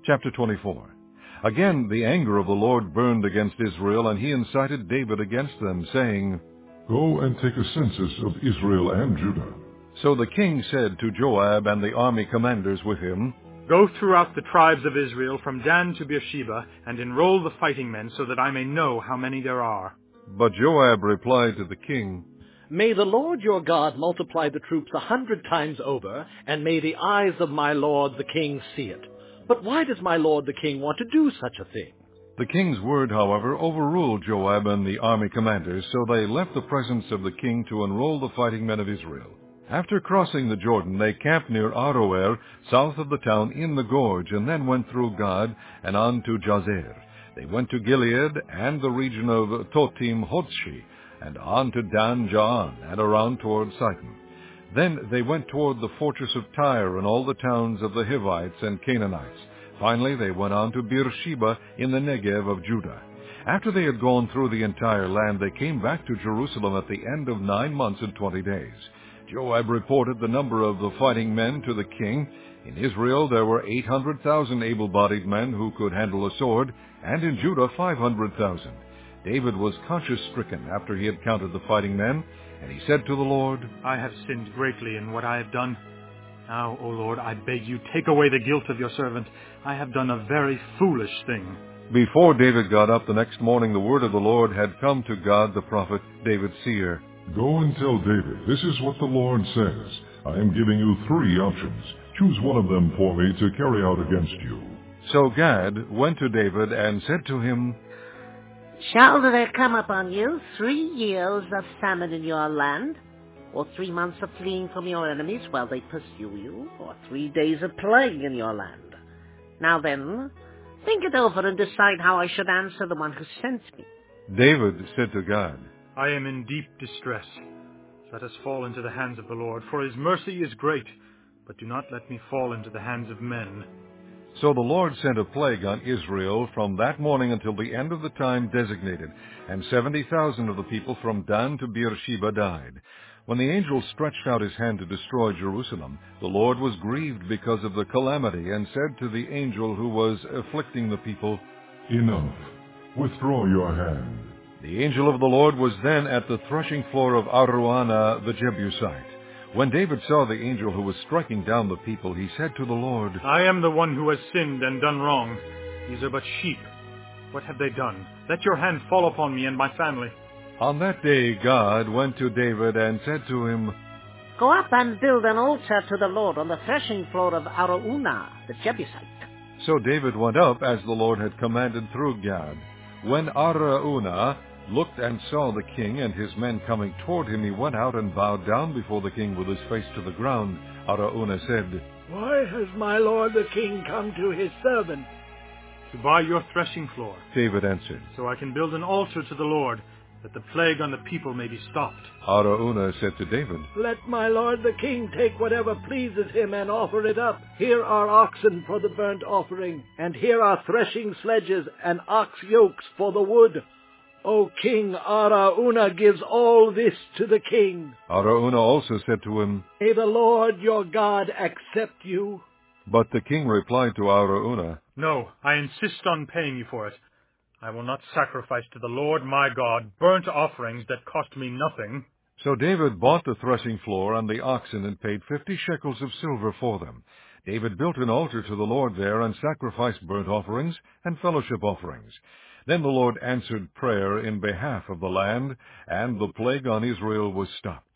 Chapter 24. Again the anger of the Lord burned against Israel, and he incited David against them, saying, Go and take a census of Israel and Judah. So the king said to Joab and the army commanders with him, Go throughout the tribes of Israel from Dan to Beersheba, and enroll the fighting men, so that I may know how many there are. But Joab replied to the king, May the Lord your God multiply the troops 100 times over, and may the eyes of my lord the king see it. But why does my lord the king want to do such a thing? The king's word, however, overruled Joab and the army commanders, so they left the presence of the king to enroll the fighting men of Israel. After crossing the Jordan, they camped near Aroer, south of the town in the gorge, and then went through Gad and on to Jazer. They went to Gilead and the region of Totim-Hodshi, and on to Dan Jaan, and around toward Sidon. Then they went toward the fortress of Tyre and all the towns of the Hivites and Canaanites. Finally they went on to Beersheba in the Negev of Judah. After they had gone through the entire land, they came back to Jerusalem at the end of 9 months and 20 days. Joab reported the number of the fighting men to the king. In Israel there were 800,000 able-bodied men who could handle a sword, and in Judah 500,000. David was conscience-stricken after he had counted the fighting men, and he said to the Lord, I have sinned greatly in what I have done. Now, O Lord, I beg you, take away the guilt of your servant. I have done a very foolish thing. Before David got up the next morning, the word of the Lord had come to Gad the prophet, David's seer. Go and tell David, this is what the Lord says. I am giving you 3 options. Choose one of them for me to carry out against you. So Gad went to David and said to him, Shall there come upon you 3 years of famine in your land, or 3 months of fleeing from your enemies while they pursue you, or 3 days of plague in your land? Now then, think it over and decide how I should answer the one who sent me. David said to Gad, I am in deep distress. Let us fall into the hands of the Lord, for his mercy is great, but do not let me fall into the hands of men. So the Lord sent a plague on Israel from that morning until the end of the time designated, and 70,000 of the people from Dan to Beersheba died. When the angel stretched out his hand to destroy Jerusalem, the Lord was grieved because of the calamity, and said to the angel who was afflicting the people, Enough. Withdraw your hand. The angel of the Lord was then at the threshing floor of Araunah the Jebusite. When David saw the angel who was striking down the people, he said to the Lord, I am the one who has sinned and done wrong. These are but sheep. What have they done? Let your hand fall upon me and my family. On that day God went to David and said to him, Go up and build an altar to the Lord on the threshing floor of Araunah the Jebusite. So David went up as the Lord had commanded through Gad. When Araunah looked and saw the king and his men coming toward him, he went out and bowed down before the king with his face to the ground. Araunah said, Why has my lord the king come to his servant? To buy your threshing floor, David answered. so I can build an altar to the Lord, that the plague on the people may be stopped. Araunah said to David, Let my lord the king take whatever pleases him and offer it up. Here are oxen for the burnt offering, and here are threshing sledges and ox yokes for the wood. O king, Araunah gives all this to the king. Araunah also said to him, May the Lord your God accept you. But the king replied to Araunah, No, I insist on paying you for it. I will not sacrifice to the Lord my God burnt offerings that cost me nothing. So David bought the threshing floor and the oxen and paid 50 shekels of silver for them. David built an altar to the Lord there and sacrificed burnt offerings and fellowship offerings. Then the Lord answered prayer in behalf of the land, and the plague on Israel was stopped.